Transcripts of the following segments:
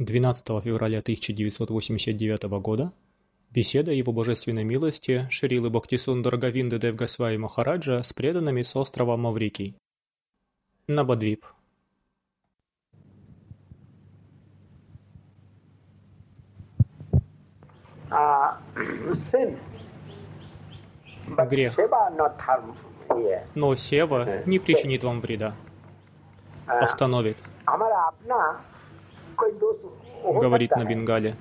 12 февраля 1989 года беседа Его Божественной милости Шрилы Бхактисундар Говинды Дев Госвами Махараджа с преданными с острова Маврикий. Навадвип. Грех. Но сева не причинит вам вреда. Остановит. Говорит на Бенгале.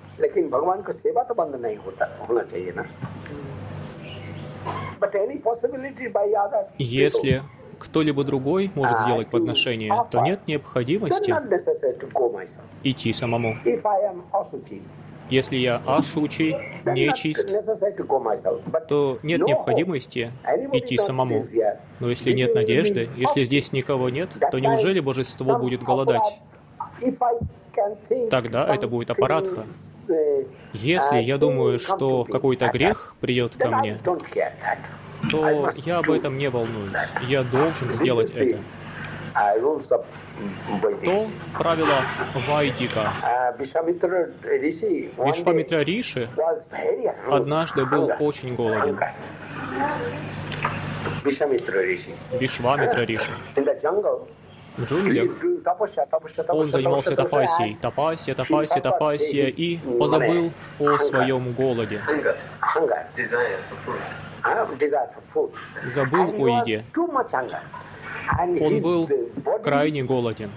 Если кто-либо другой может сделать подношение, то нет необходимости идти самому. Если я ашучий, нечист, то нет необходимости идти самому. Но если нет надежды, если здесь никого нет, то неужели божество будет голодать? Тогда это будет апарадха. Если я думаю, что какой-то грех придет ко мне, то я об этом не волнуюсь. Я должен сделать это. То правило Вайдика. Вишвамитра Риши однажды был очень голоден. Вишвамитра Риши. В джунглях он занимался тапасией, тапасия, и позабыл о своем голоде. Забыл о еде. Он был крайне голоден.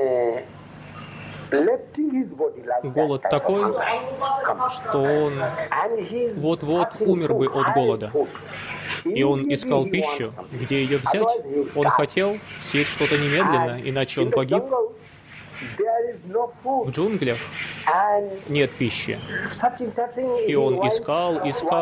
Голод такой, что он вот-вот умер бы от голода. И он искал пищу, где ее взять. Он хотел съесть что-то немедленно, иначе он погиб. В джунглях нет пищи. И он искал,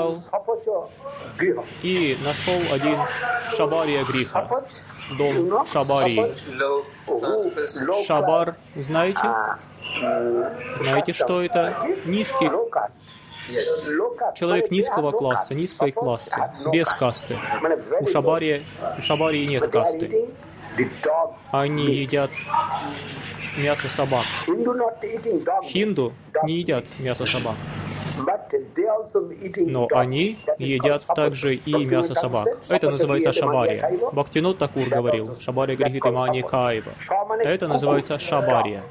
и нашел один Шабария Гриха, дом Шабарии. Шабар, знаете? Знаете, что это? Низкий человек низкого класса, низкой классы, без касты. У Шабарии нет касты. Они едят мясо собак. Хинду не едят мясо собак. Но они едят также и мясо собак. Это называется шабария. Бхактинот Такур говорил, шабария грихиты мани каева. Это называется шабария.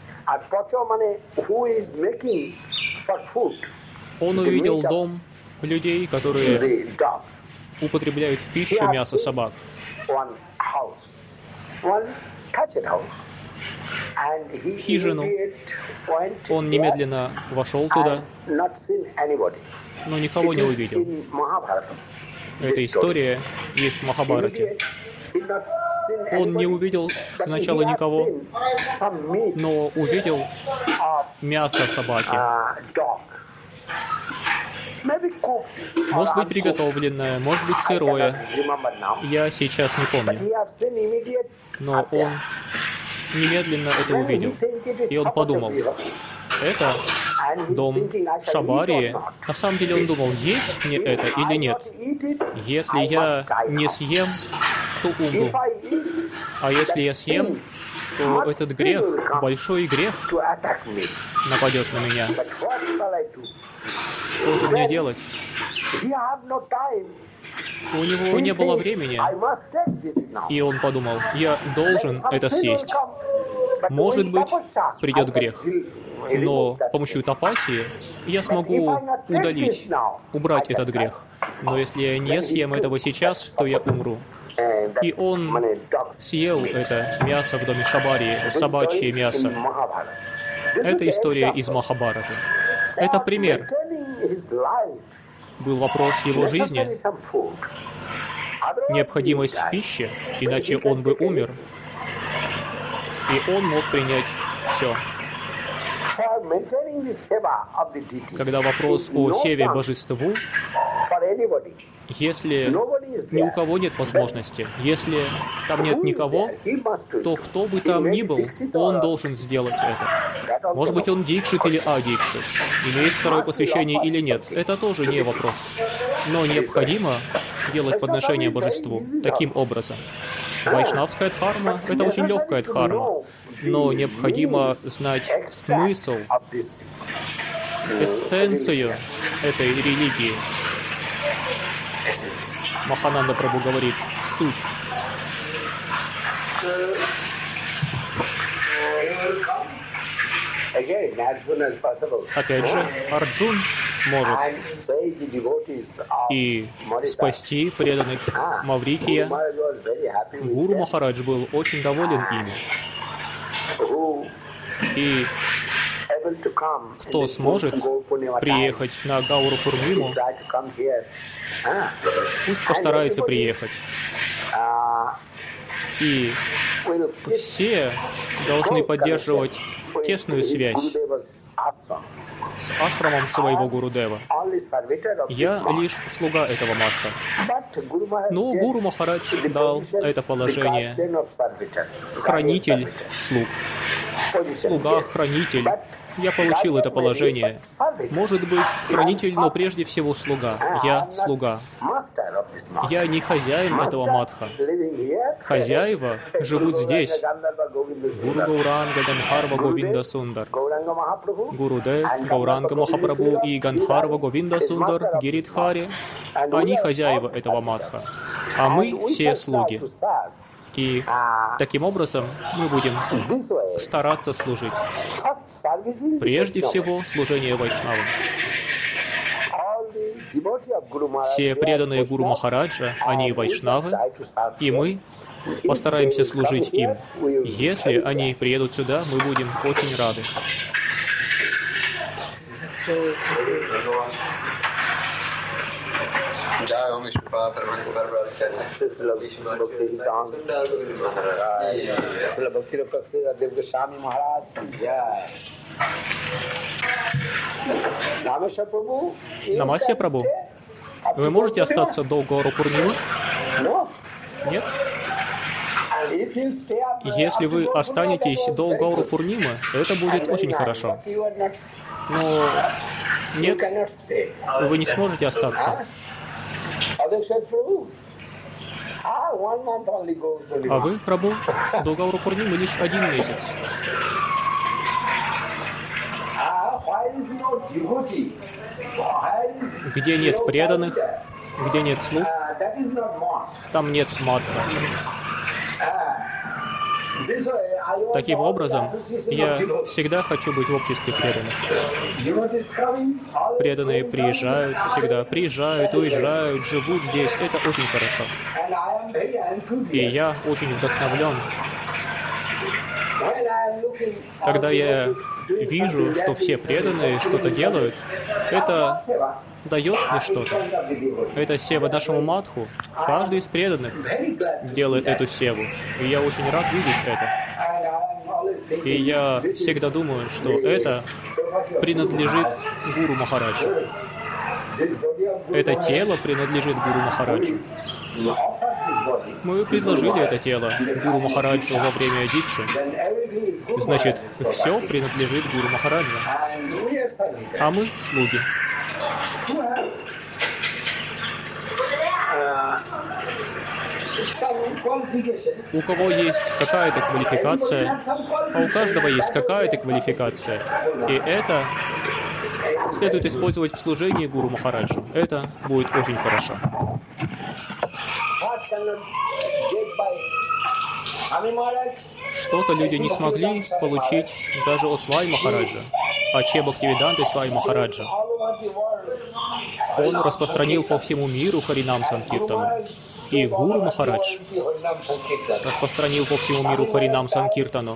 Он увидел дом людей, которые употребляют в пищу мясо собак. Хижину. Он немедленно вошел туда, но никого не увидел. Эта история есть в Махабхарате. Он не увидел сначала никого, но увидел мясо собаки. Может быть приготовленное, может быть сырое. Я сейчас не помню. Но он немедленно это увидел. И он подумал, это дом Шабарии. На самом деле он думал, есть мне это или нет. Если я не съем, то умру. А если я съем, то этот грех, большой грех, нападет на меня. Что же мне делать? У него не было времени, и он подумал, я должен это съесть. Может быть, придет грех, но с помощью тапасии я смогу убрать этот грех. Но если я не съем этого сейчас, то я умру. И он съел это мясо в доме Шабарии, собачье мясо. Это история из Махабхараты. Это пример. Был вопрос его жизни, необходимость в пище, иначе он бы умер. И он мог принять все. Когда вопрос о севе божеству, если ни у кого нет возможности, если там нет никого, то кто бы там ни был, он должен сделать это. Может быть, он дикшит или адикшит, имеет второе посвящение или нет, это тоже не вопрос. Но необходимо делать подношение божеству таким образом. Вайшнавская дхарма — это очень легкая дхарма. но необходимо знать смысл, эссенцию этой религии. Махананда Прабху говорит, суть. Опять же, Арджун может и спасти преданных Маврикия. Гуру Махарадж был очень доволен ими. И кто сможет приехать на Гауру Пурниму, пусть постарается приехать. И все должны поддерживать тесную связь с ашрамом своего Гурудева. Я лишь слуга этого Мадха. Но Гуру Махарадж дал это положение. Хранитель слуг. Слуга-хранитель. Я получил это положение. Может быть, хранитель, но прежде всего слуга. Я слуга. Я не хозяин этого Мадха. Хозяева живут здесь. Гуру Гауранга, Ганхарва, Говинда Сундар. Гурудев, Гауранга Махапрабху и Ганхарва, Говинда Сундар, Гиридхари. Они хозяева этого Мадха. А мы все слуги. И таким образом мы будем стараться служить. Прежде всего, служение Вайшнавам. Все преданные Гуру Махараджа, они вайшнавы, и мы постараемся служить им. Если они приедут сюда, мы будем очень рады. Намасья Прабху, вы можете остаться до Гауру Пурнимы? Нет? Если вы останетесь до Гауру Пурнимы, это будет очень хорошо. Но нет, вы не сможете остаться. А вы, Прабху, до Гауру Пурнимы лишь 1 месяц. Где нет преданных, где нет слуг, там нет мадха. Таким образом, я всегда хочу быть в обществе преданных. Преданные приезжают всегда, приезжают, уезжают, живут здесь. Это очень хорошо. И я очень вдохновлен. Когда я вижу, что все преданные что-то делают, это дает мне что-то. Это сева нашему Мадху. Каждый из преданных делает эту севу. И я очень рад видеть это. И я всегда думаю, что это принадлежит Гуру Махараджу. Это тело принадлежит Гуру Махараджу. Мы предложили это тело Гуру Махараджу во время дикши. Значит, все принадлежит Гуру Махараджу. А мы слуги. У кого есть какая-то квалификация, а у каждого есть какая-то квалификация. И это следует использовать в служении Гуру Махараджу. Это будет очень хорошо. Что-то люди не смогли получить даже от Свай Махараджа, а Че Бхактивиданты Свай Махараджа. Он распространил по всему миру Харинам Санкиртану. И Гуру Махарадж распространил по всему миру Харинам Санкиртану.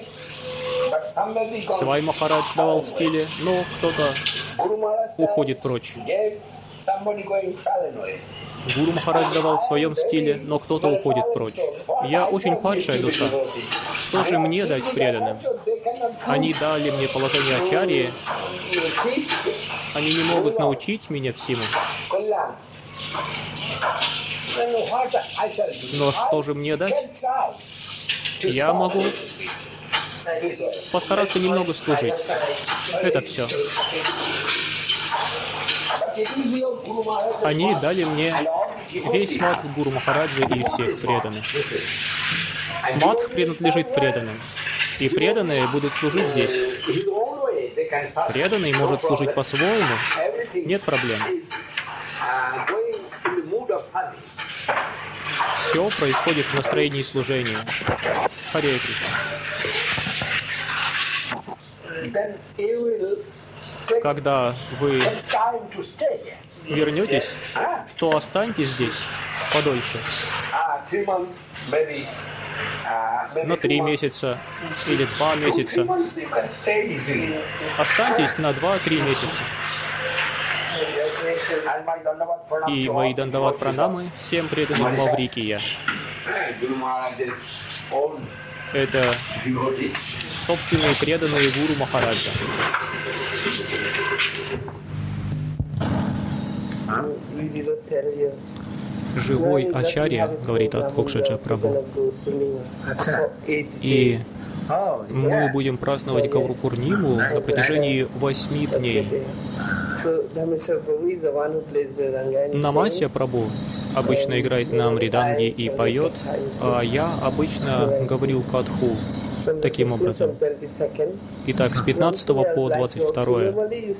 Свай Махарадж давал в стиле, но кто-то уходит прочь. Гуру Махарадж давал в своем стиле, но кто-то уходит прочь. Я очень падшая душа. Что же мне дать преданным? Они дали мне положение ачарьи. Они не могут научить меня всему. Но что же мне дать? Я могу постараться немного служить. Это все. Они дали мне весь мадх Гуру Махараджа и всех преданных. Мадх принадлежит преданным. И преданные будут служить здесь. Преданный может служить по-своему. Нет проблем. Все происходит в настроении служения. Харе Кришна. Когда вы вернетесь, то останьтесь здесь подольше. На 3 месяца или 2 месяца. Останьтесь на 2-3 месяца. И мои дандават пранамы всем преданным Маврикия. Это собственные преданные Гуру Махараджа. Живой Ачарья, говорит Адхокшаджа Прабху. И мы будем праздновать Гауру Пурниму на протяжении 8 дней. Намасья Прабху обычно играет на мриданге и поет, а я обычно говорю катху. Таким образом. Итак, с 15 по 22.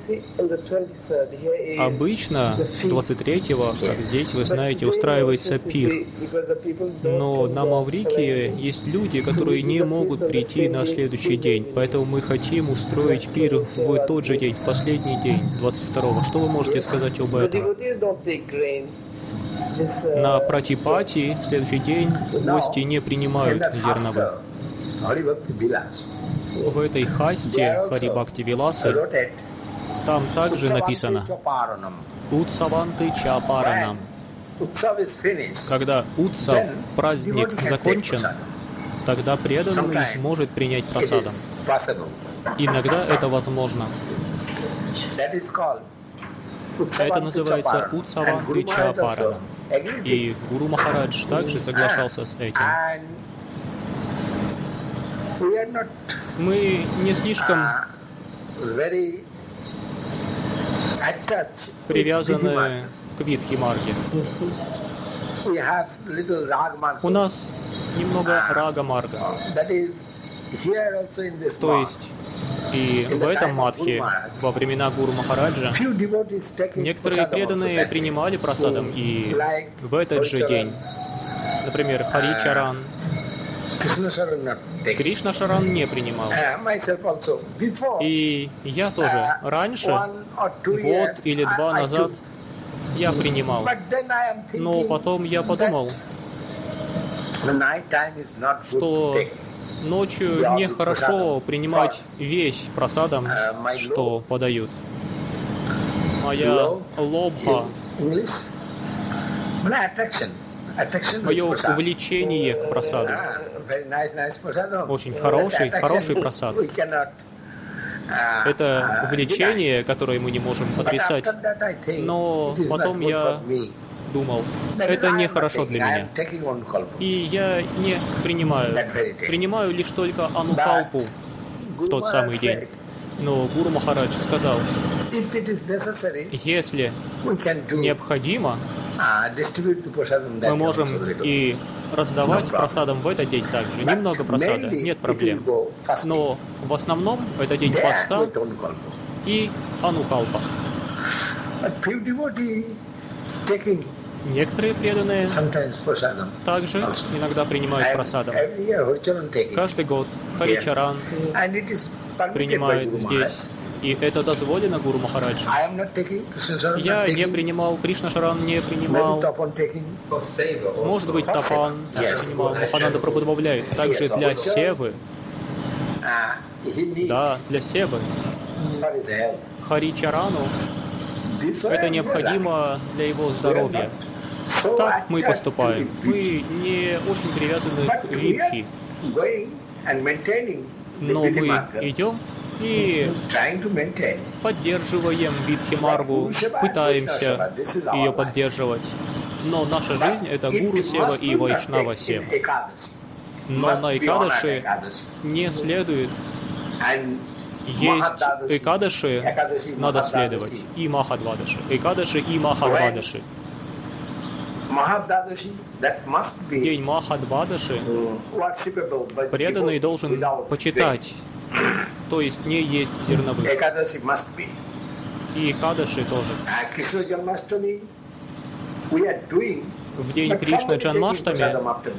Обычно 23-го, как здесь, вы знаете, устраивается пир. Но на Маврикии есть люди, которые не могут прийти на следующий день. Поэтому мы хотим устроить пир в тот же день, последний день, 22-го. Что вы можете сказать об этом? На Пратипати, следующий день, гости не принимают зерновых. В этой хасте Хари Бхакти Виласы там также написано «Утсаванты Чапаранам». Когда Утсав, праздник, закончен, тогда преданный может принять прасадам. Иногда это возможно. Это называется Утсаванты Чапаранам. И Гуру Махарадж также соглашался с этим. Мы не слишком привязаны к Видхи-марге. У нас немного рага-марга. То есть и в этом мадхе, во времена Гуру Махараджа, некоторые преданные принимали прасадам и в этот же день. Например, Хари Чаран. Кришна Шаран не принимал. И я тоже. Раньше, год или 2 назад, я принимал. Но потом я подумал, что ночью нехорошо принимать весь прасадам, что подают. Моя лобха, мое увлечение к прасаду. Очень хороший прасад. Это влечение, которое мы не можем отрицать. Но потом я думал, это нехорошо для меня. И я не принимаю. Принимаю лишь только анукалпу в тот самый день. Но Гуру Махарадж сказал, если необходимо, мы можем и раздавать прасадам в этот день также. Немного прасада, нет проблем. Но в основном это день поста и анукалпа. Некоторые преданные также иногда принимают прасадам. Каждый год Хари Чаран принимает здесь. И это дозволено Гуру Махараджи. Я не принимал, Кришна Шаран не принимал. Может быть, Тапан принимал. Махананда Прабху добавляет. Также для севы. Да, для севы. Хари Чарану это необходимо для его здоровья. Так мы поступаем. Мы не очень привязаны к Видхи. Но мы идем и поддерживаем Видхи-маргу, пытаемся ее поддерживать. Но наша жизнь — это Гуру Сева и Вайшнава Сева. Но на Экадаши не следует. Есть Экадаши, надо следовать, и Махадвадаши. Экадаши и Махадвадаши. День Махадвадаши преданный должен почитать, то есть не есть зерновых. И Экадаши тоже. В день Кришна Джанмаштами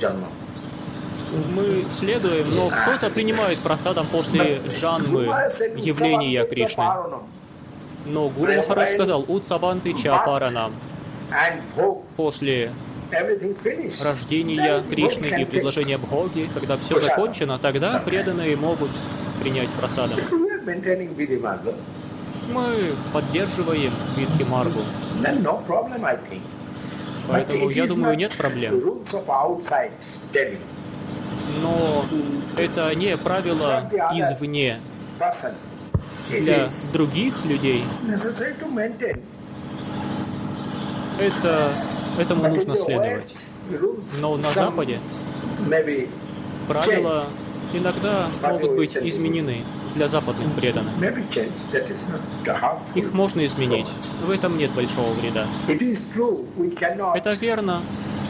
мы следуем, но кто-то принимает прасадам после джанмы, явления Кришны. Но Гуру Махарадж сказал: «Утсаванты чапаранам». После рождения Кришны и предложения Бхоги, когда все закончено, тогда преданные могут принять прасадам. Мы поддерживаем Видхи-маргу. Поэтому, я думаю, нет проблем. Но это не правило извне. Для других людей этому нужно следовать. Но на Западе правила иногда могут быть изменены для западных преданных. Их можно изменить. В этом нет большого вреда. Это верно.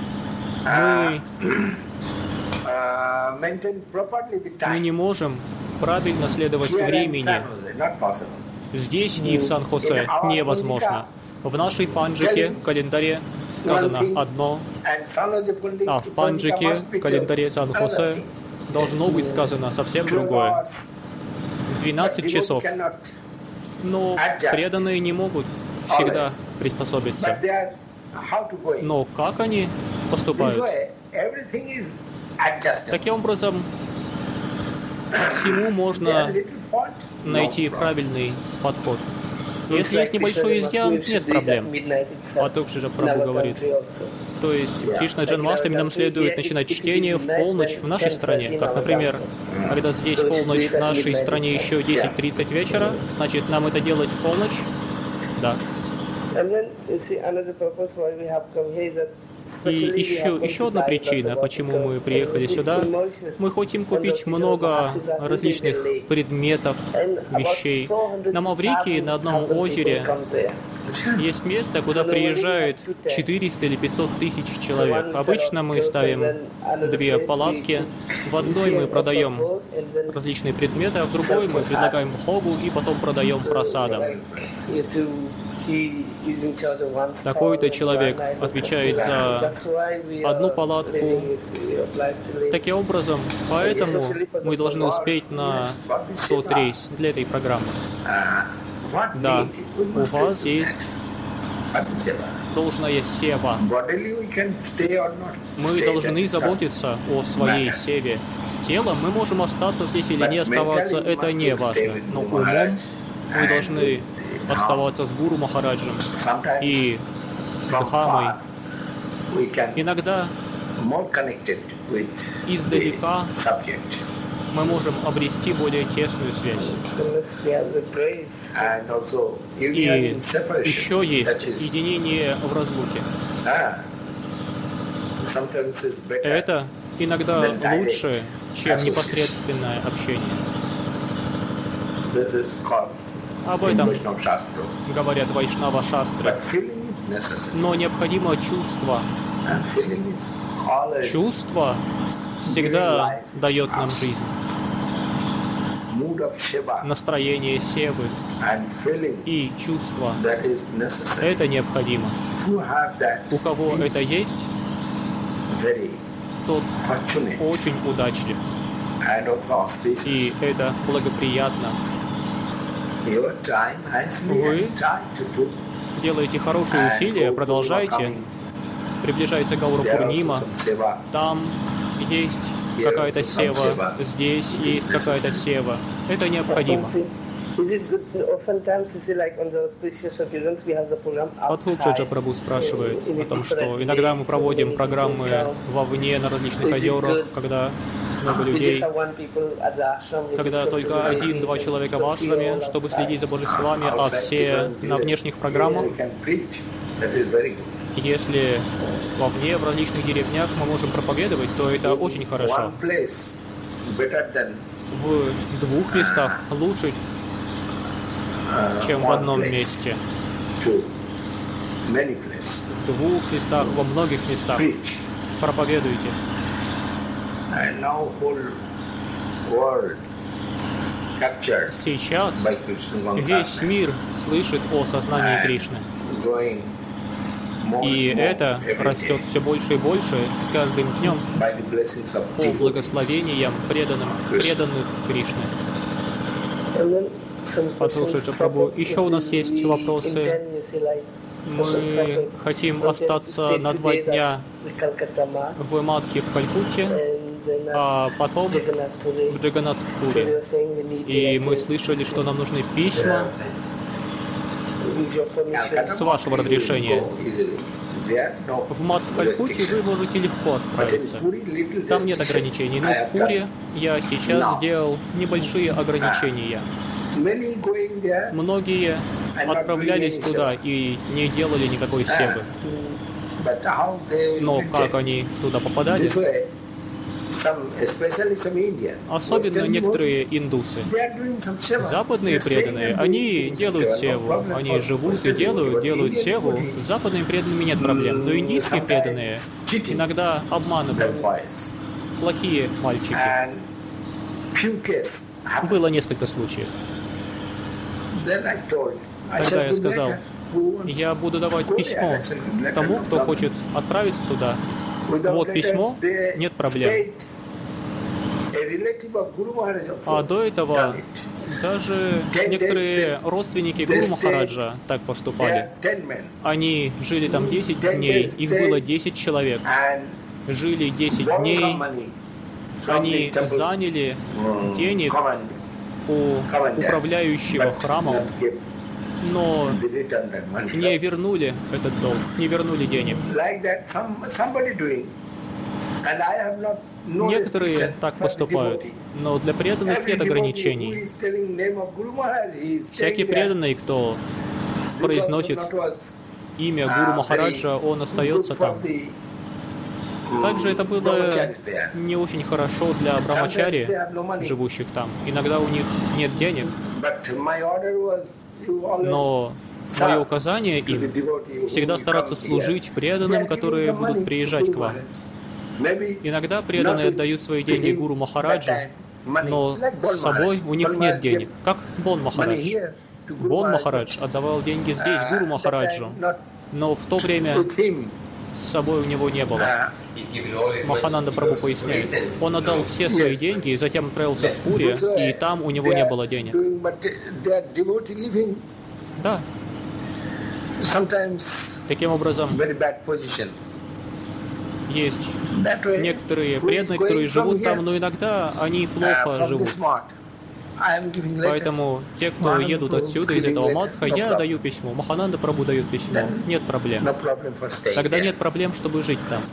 Мы не можем правильно следовать времени. Здесь и в Сан-Хосе невозможно. В нашей панджике, календаре, сказано одно, а в панджике, календаре Сан-Хосе, должно быть сказано совсем другое. 12 часов. Но преданные не могут всегда приспособиться. Но как они поступают? Таким образом, всему можно найти правильный подход. Если есть небольшой изъян, нет проблем. Патукши Прабху говорит. То есть в Кришна Джанмаштами нам следует начинать чтение в полночь в нашей стране. Как, например, когда здесь полночь в нашей стране еще 10:30 вечера, значит, нам это делать в полночь? Да. И еще одна причина, почему мы приехали сюда, мы хотим купить много различных предметов, вещей. На Маврикии, на одном озере, есть место, куда приезжает 400 или 500 тысяч человек. Обычно мы ставим 2 палатки. В одной мы продаем различные предметы, а в другой мы предлагаем бхогу и потом продаем прасадам. Такой-то человек отвечает за одну палатку. Таким образом, поэтому мы должны успеть на тот рейс для этой программы. Да, у вас есть должная сева. Мы должны заботиться о своей севе. Телом мы можем остаться здесь или не оставаться, это не важно. Но умом мы должны оставаться с Гуру Махараджем и с Дхамой. Иногда издалека мы можем обрести более тесную связь. И еще есть единение в разлуке. Это иногда лучше, чем непосредственное общение. Об этом говорят Вайшнава-шастры. Но необходимо чувство. Чувство всегда дает нам жизнь. Настроение севы и чувство — это необходимо. У кого это есть, тот очень удачлив. И это благоприятно. Вы делаете хорошие усилия, продолжайте. Приближается Гаура Пурнима. Там есть какая-то сева, здесь есть какая-то сева. Это необходимо. Патхуджа Прабху спрашивает о том, что иногда мы проводим программы вовне на различных озерах, когда много людей, когда только 1-2 человека в ашраме, чтобы следить за божествами, а все на внешних программах. Если вовне, в различных деревнях мы можем проповедовать, то это очень хорошо. В 2 местах лучше, чем в одном месте. В 2 местах, во многих местах. Проповедуйте. Сейчас весь мир слышит о сознании Кришны. И это растет все больше и больше с каждым днем по благословениям преданных Кришны. Послушайте, Прабху, еще у нас есть вопросы. Мы хотим остаться на 2 дня в Мадхе в Калькутте, а потом в Джаганнатхпуре. И мы слышали, что нам нужны письма. С вашего разрешения. В Мадх в Калькутте вы можете легко отправиться. Там нет ограничений. Но в Пуре я сейчас сделал небольшие ограничения. Многие отправлялись туда и не делали никакой севы. Но как они туда попадали? Особенно некоторые индусы. Западные преданные, они делают севу. Они живут и делают севу. С западными преданными нет проблем. Но индийские преданные иногда обманывают. Плохие мальчики. Было несколько случаев. Тогда я сказал, я буду давать письмо тому, кто хочет отправиться туда. Вот письмо, нет проблем. А до этого даже некоторые родственники Гуру Махараджа так поступали. Они жили там 10 дней, их было 10 человек. Жили 10 дней, они заняли денег у управляющего храмом, но не вернули этот долг, не вернули денег. Некоторые так поступают, но для преданных нет ограничений. Всякий преданный, кто произносит имя Гуру Махараджа, он остается там. Также это было не очень хорошо для брамачари, живущих там. Иногда у них нет денег, но мое указание им всегда стараться служить преданным, которые будут приезжать к вам. Иногда преданные отдают свои деньги Гуру Махараджу, но с собой у них нет денег, как Бон Махарадж. Бон Махарадж отдавал деньги здесь Гуру Махараджу, но в то время с собой у него не было. Махананда Прабху поясняет, он отдал все свои деньги и затем отправился в Пури, и там у него не было денег. Да. Таким образом, есть некоторые преданные, которые живут там, но иногда они плохо живут. Поэтому те, кто едут отсюда, из этого Мадха, я даю письмо. Махананда Прабху дает письмо. Нет проблем. Тогда нет проблем, чтобы жить там.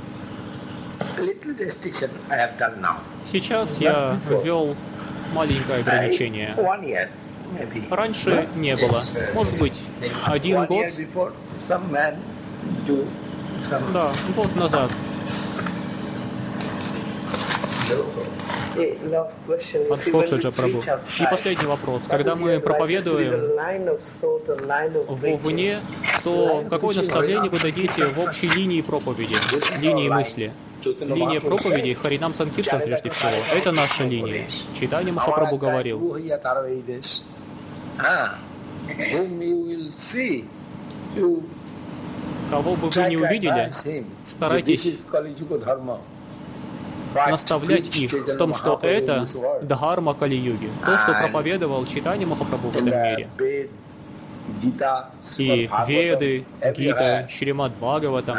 Сейчас я ввел маленькое ограничение. Раньше не было. Может быть, 1 год. Да, год назад. Адходжа Прабху. И последний вопрос. Когда мы проповедуем вовне, то какое наставление вы дадите в общей линии проповеди, линии мысли? Линия проповеди Харинам Санкиртан прежде всего. Это наша линия. Чайтанья Махапрабху говорил, кого бы вы не увидели, старайтесь наставлять их в том, что это Дхарма Кали-юги, то, что проповедовал Чайтанья Махапрабху в этом мире. И Веды, Гита, Шримад Бхагаватам,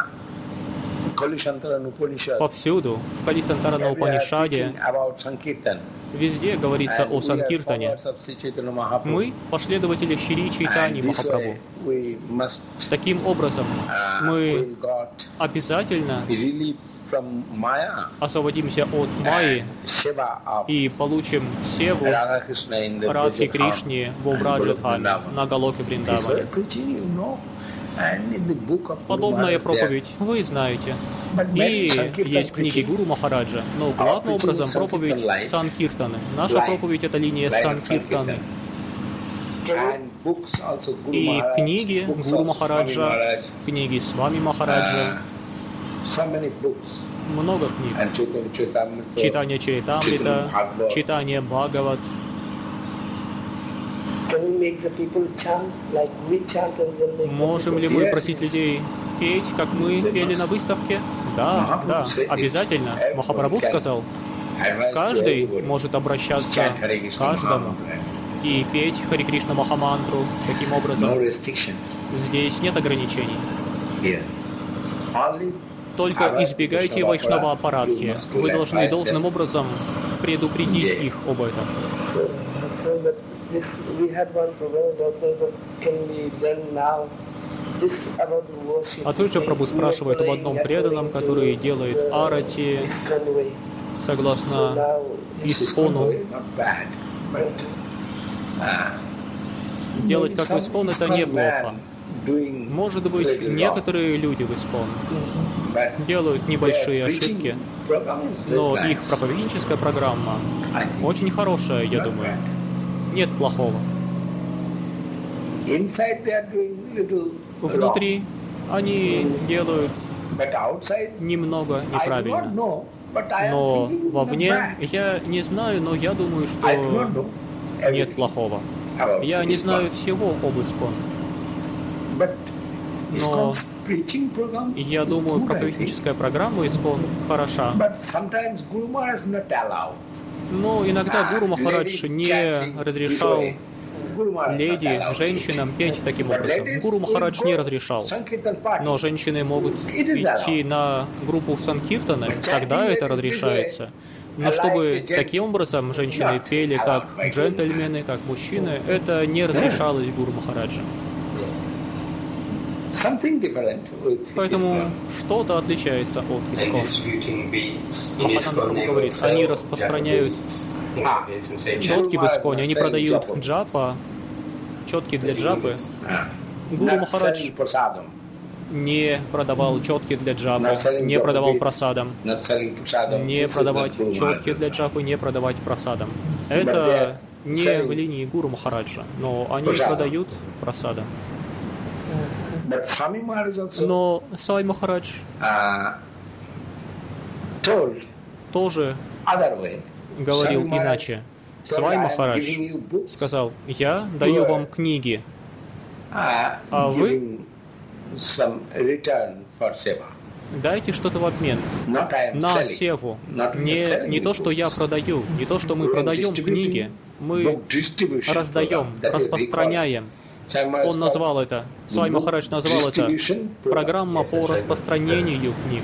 повсюду, в Калисантарана Упанишаде, везде говорится о Санкиртане. Мы последователи Шри Чайтаньи Махапрабху. Таким образом, мы обязательно освободимся от Майи и получим севу Радхи Кришне во Враджадхане, на Галоке Вриндаване. Подобная проповедь вы знаете. И есть книги Гуру Махараджа, но главным образом проповедь Санкиртаны. Наша проповедь — это линия Санкиртаны. И книги Гуру Махараджа, книги Свами Махараджа, много книг. Читание Чаритамрита, читание Бхагават. Можем ли мы просить людей петь, как мы пели на выставке? Да, да, обязательно. Махапрабху сказал, каждый может обращаться к каждому и петь Хари Кришна Махамантру таким образом. Здесь нет ограничений. Только избегайте вайшнава апарадхи. Вы должны должным образом предупредить их об этом. А тут же Прабху спрашивает об одном преданном, который делает арати согласно Искону. Делать как в Искон — это неплохо. Может быть, некоторые люди в Искон делают небольшие ошибки, но их проповедническая программа очень хорошая, я думаю. Нет плохого. Внутри они делают немного неправильно. Но вовне я не знаю, но я думаю, что нет плохого. Я не знаю всего об Искон. Но я думаю, проповедническая программа Искон хороша. Но иногда Гуру Махарадж не разрешал леди, женщинам петь таким образом. Гуру Махарадж не разрешал. Но женщины могут идти на группу Санкиртаны, тогда это разрешается. Но чтобы таким образом женщины пели как джентльмены, как мужчины, это не разрешалось Гуру Махараджа. Поэтому что-то отличается от Искон. Махатананда Прабху говорит, они распространяют четки в Исконе, они продают джапа, четки для джапы. Гуру Махарадж не продавал четки для джапы, не продавал прасадам. Не продавать четки для джапы, не продавать прасадам. Это не в линии Гуру Махараджа, но они продают прасадам. Но Свами Махарадж тоже говорил иначе. Свами Махарадж сказал, я даю вам книги, а вы дайте что-то в обмен на севу. Не то, что я продаю, не то, что мы продаем книги, мы раздаем, распространяем. Он назвал это, Свами Махарадж назвал это программа по распространению книг.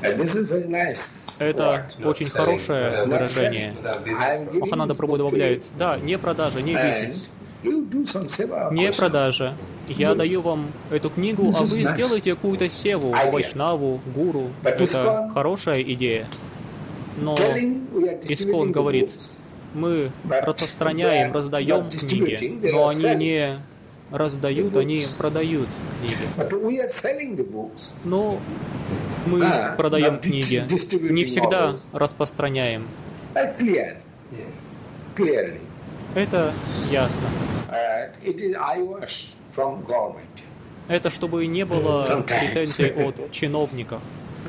Это очень хорошее выражение. Махананда Прабху добавляет, да, не продажа, не бизнес. Не продажа. Я даю вам эту книгу, а вы сделаете какую-то севу, вайшнаву, гуру. Это хорошая идея. Но Искон говорит, мы распространяем, раздаем книги, но они не раздают, они продают книги. Но мы продаем книги, не всегда распространяем. Это ясно. Это чтобы не было претензий от чиновников.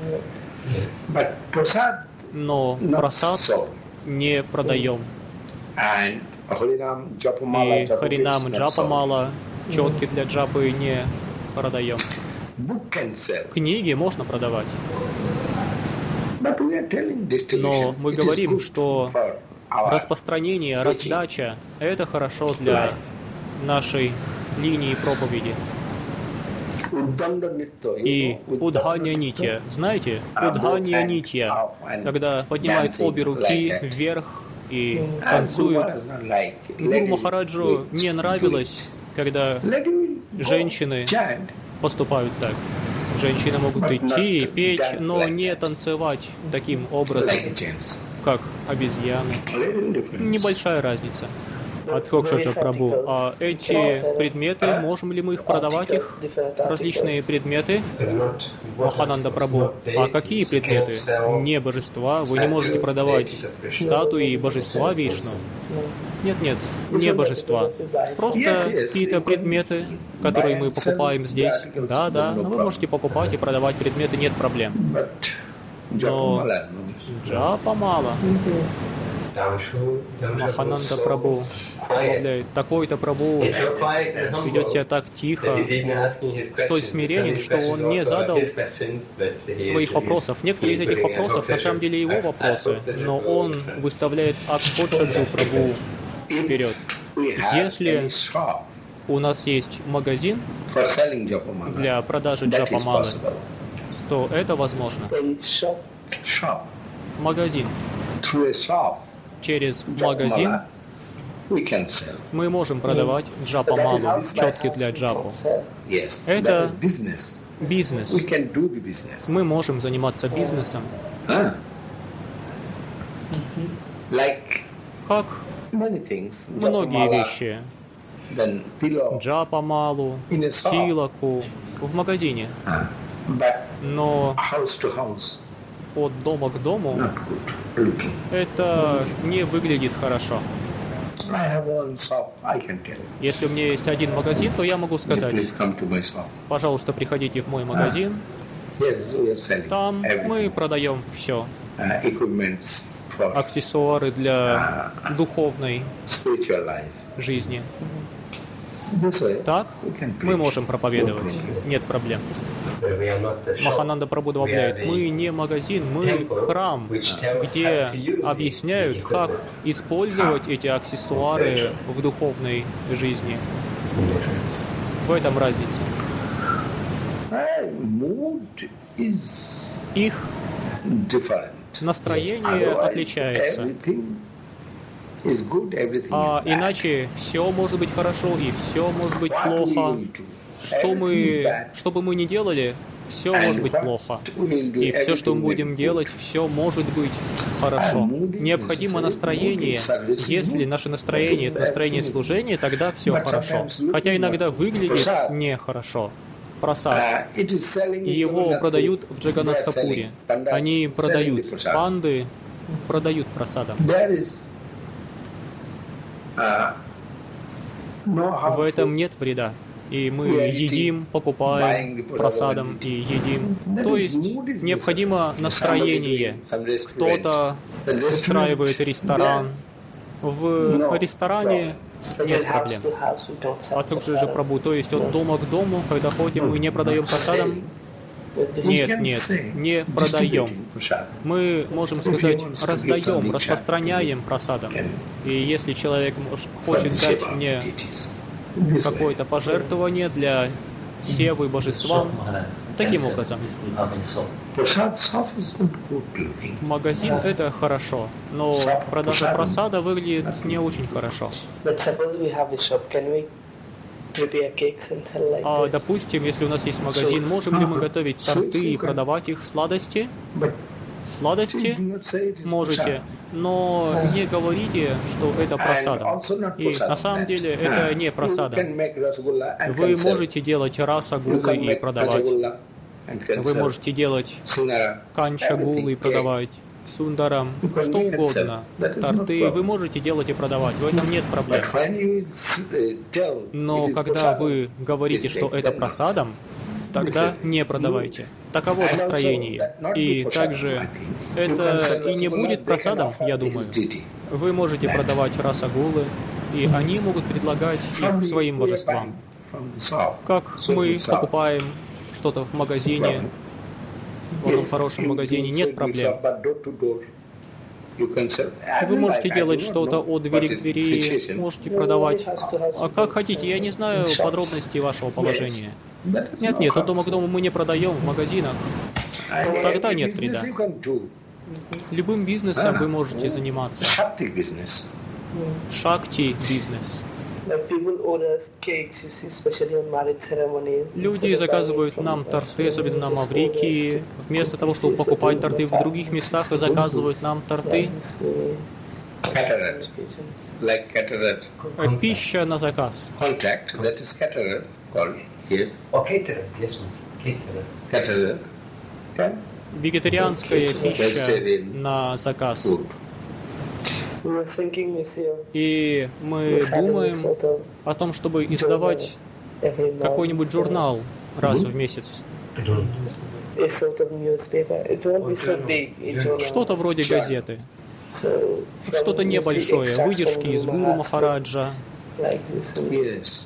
Но прасад не продаем. И Харинам Джапамала, четки для джапы не продаем. Книги можно продавать. Но мы говорим, что распространение, раздача — это хорошо для нашей линии проповеди. И Удханья Нитья. Знаете, Удханья Нитья, когда поднимают обе руки вверх и танцуют. Гуру Махараджу не нравилось, когда женщины поступают так. Женщины могут идти и петь, но не танцевать таким образом, как обезьяны. Небольшая разница. Адхокшаджа Прабху, а эти предметы, можем ли мы их продавать, их различные предметы? Махананда Прабху, а какие предметы? Не божества, вы не можете продавать статуи и божества Вишну. Нет, не божества. Просто какие-то предметы, которые мы покупаем здесь. Да, вы можете покупать и продавать предметы, нет проблем. Но джапа мало. Махананда Прабху добавляет, такой-то Прабху ведет себя так тихо, столь смиренен, что он не задал своих вопросов. Некоторые из этих вопросов на самом деле его вопросы, но он выставляет Адхокшаджу Прабху вперед. Если у нас есть магазин для продажи джапамалы, то это возможно. Магазин. Через магазин мы можем продавать джапамалу, четки для джапу. Это бизнес. Мы можем заниматься бизнесом. Как многие вещи. Джапамалу, тилаку в магазине. Но от дома к дому это не выглядит хорошо. Если у меня есть один магазин, то я могу сказать: пожалуйста, приходите в мой магазин. Там мы продаем все. Аксессуары для духовной жизни. Так мы можем проповедовать, нет проблем. Махананда Прабху добавляет, мы не магазин, мы храм, где объясняют, как использовать эти аксессуары в духовной жизни. В этом разница. Их настроение отличается. А иначе все может быть хорошо и все может быть плохо. Что бы мы ни делали, все может быть плохо. И все, что мы будем делать, все может быть хорошо. Необходимо настроение. Если наше настроение — это настроение служения, тогда все хорошо. Хотя иногда выглядит нехорошо. Прасад. Его продают в Джаганатхапуре. Они продают. Панды продают прасадом. В этом нет вреда. И мы едим, покупаем прасадом и едим. То есть необходимо настроение. Кто-то устраивает ресторан. В ресторане нет проблем. А также же Прабху, то есть от дома к дому, когда ходим, мы не продаем прасадом. Нет, не продаем. Мы можем сказать, раздаем, распространяем прасадом. И если человек хочет дать мне какое-то пожертвование для севы божествам, таким образом. Магазин — это хорошо, но продажа прасада выглядит не очень хорошо. А допустим, если у нас есть магазин, можем ли мы готовить торты и продавать их сладости? Сладости можете, но не говорите, что это прасада. И на самом деле это не прасада. Вы можете делать расагулы и продавать. Вы можете делать канчагулы и продавать. Сундарам, что угодно. Торты вы можете делать и продавать, в этом нет проблем. Но когда вы говорите, что это прасадом, тогда не продавайте. Таково настроение. И также это и не будет прасадом, я думаю. Вы можете продавать расагулы, и они могут предлагать их своим божествам. Как мы покупаем что-то в магазине, в одном хорошем магазине, нет проблем. Вы можете делать что-то от двери к двери, можете продавать. А как хотите, я не знаю подробностей вашего положения. Нет, от дома к дому мы не продаем в магазинах. Тогда нет вреда. Любым бизнесом вы можете заниматься. Шакти бизнес. Люди заказывают нам торты, особенно на Маврикии. Вместо того, чтобы покупать торты в других местах, и заказывают нам торты. Cataract, like cataract. Пища на заказ. Contract, that is cataract called here. Oh, cataract, yes, ma'am. Cataract. Cataract. Okay. Вегетарианская пища на заказ. Food. И мы думаем о том, чтобы издавать какой-нибудь журнал раз в месяц. Что-то вроде газеты. Что-то небольшое, выдержки из Гуру Махараджа. Yes.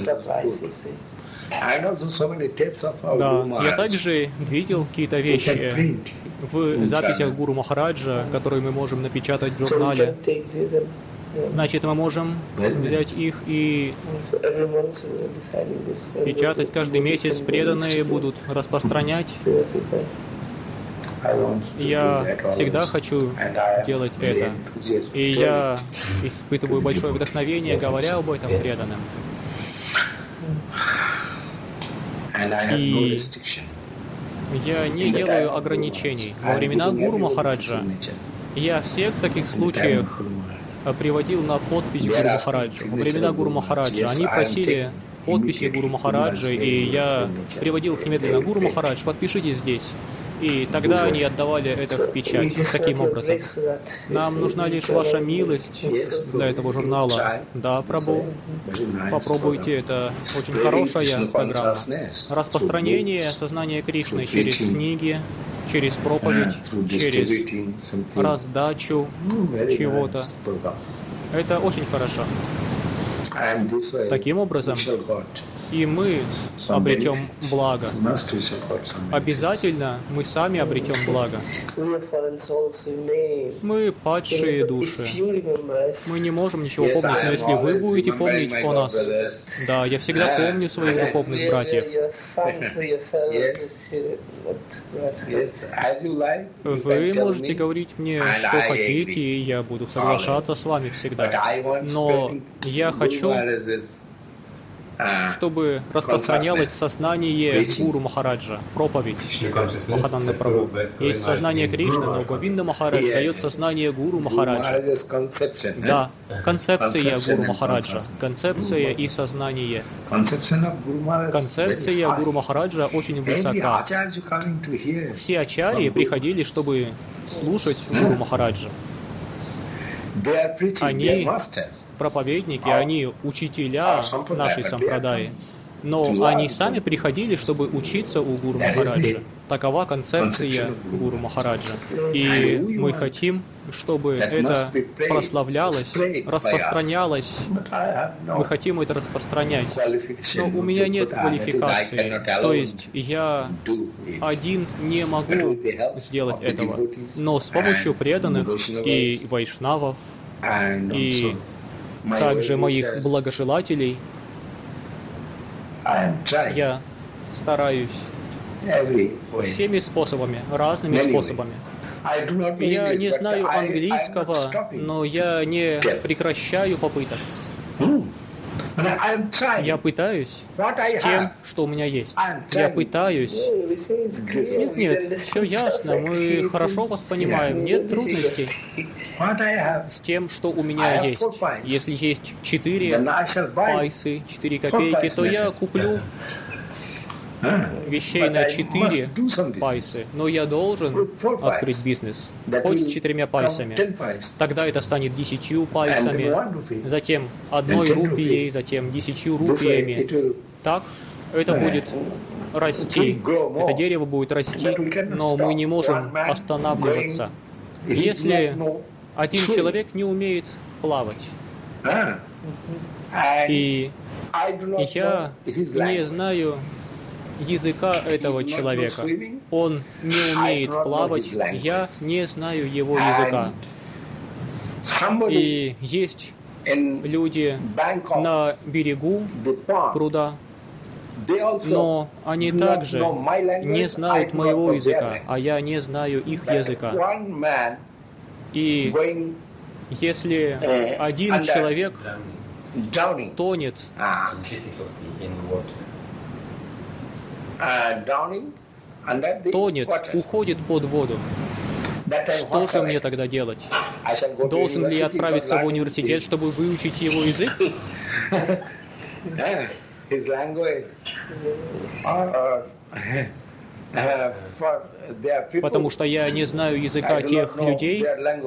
Да, я также видел какие-то вещи в записях Гуру Махараджа, которые мы можем напечатать в журнале. Значит, мы можем взять их и печатать каждый месяц. Преданные будут распространять. Я всегда хочу делать это. И я испытываю большое вдохновение, говоря об этом преданным. И я не делаю ограничений. Во времена Гуру Махараджа я всех в таких случаях приводил на подпись Гуру Махараджа. Во времена Гуру Махараджа они просили подписи Гуру Махараджа, и я приводил их немедленно. Гуру Махарадж, подпишите здесь. И тогда они отдавали это в печать. Таким образом, нам нужна лишь ваша милость для этого журнала. Да, Прабху, попробуйте, это очень хорошая программа. Распространение сознания Кришны через книги, через проповедь, через раздачу чего-то. Это очень хорошо. Таким образом, и мы обретем благо. Обязательно мы сами обретем благо. Мы падшие души. Мы не можем ничего помнить, но если вы будете помнить о нас, да, я всегда помню своих духовных братьев. Вы можете говорить мне, что хотите, и я буду соглашаться с вами всегда. Но я хочу, чтобы распространялось сознание Гуру Махараджа, проповедь Махаданды Прабху. Есть сознание Кришны, но Говинда Махарадж дает сознание Гуру Махараджа. Да, концепция Гуру Махараджа, концепция и сознание. Концепция Гуру Махараджа очень высока. Все ачарьи приходили, чтобы слушать Гуру Махараджа. Они проповедники, они учителя нашей сампрадаи. Но они сами приходили, чтобы учиться у Гуру Махараджа. Такова концепция Гуру Махараджа. И мы хотим, чтобы это прославлялось, распространялось. Мы хотим это распространять. Но у меня нет квалификации. То есть я один не могу сделать этого. Но с помощью преданных и вайшнавов, и также моих благожелателей, я стараюсь всеми способами, разными способами. Я не знаю английского, но я не прекращаю попыток. Я пытаюсь с тем, что у меня есть. Я пытаюсь. Нет, все ясно, мы хорошо вас понимаем, нет трудностей с тем, что у меня есть. Если есть 4 пайсы, 4 копейки, то я куплю вещей на 4 пайсы, но я должен открыть бизнес, хоть с 4 пайсами. Тогда это станет 10 пайсами, затем 1 рупией, затем 10 рупиями. Так это будет расти, это дерево будет расти, но мы не можем останавливаться. Если один человек не умеет плавать, и я не знаю языка этого человека, он не умеет плавать, я не знаю его языка. И есть люди на берегу пруда, но они также не знают моего языка, а я не знаю их языка. И если один человек тонет, уходит под воду, Что же мне тогда делать? Должен ли я отправиться в университет, чтобы выучить его язык? Потому что я не знаю языка тех людей?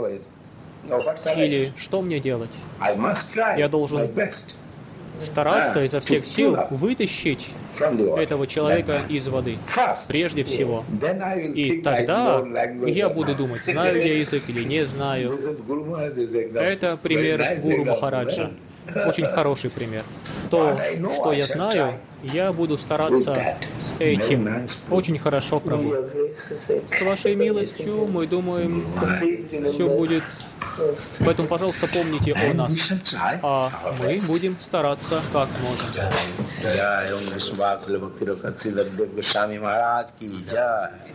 Или что мне делать? Я должен стараться изо всех сил вытащить этого человека из воды, прежде всего. И тогда я буду думать, знаю я язык или не знаю. Это пример Гуру Махараджа. Очень хороший пример. То, что я знаю, я буду стараться с этим. Очень хорошо, Прабху. С вашей милостью, мы думаем, все будет. Поэтому, пожалуйста, помните о нас. А мы будем стараться как можем.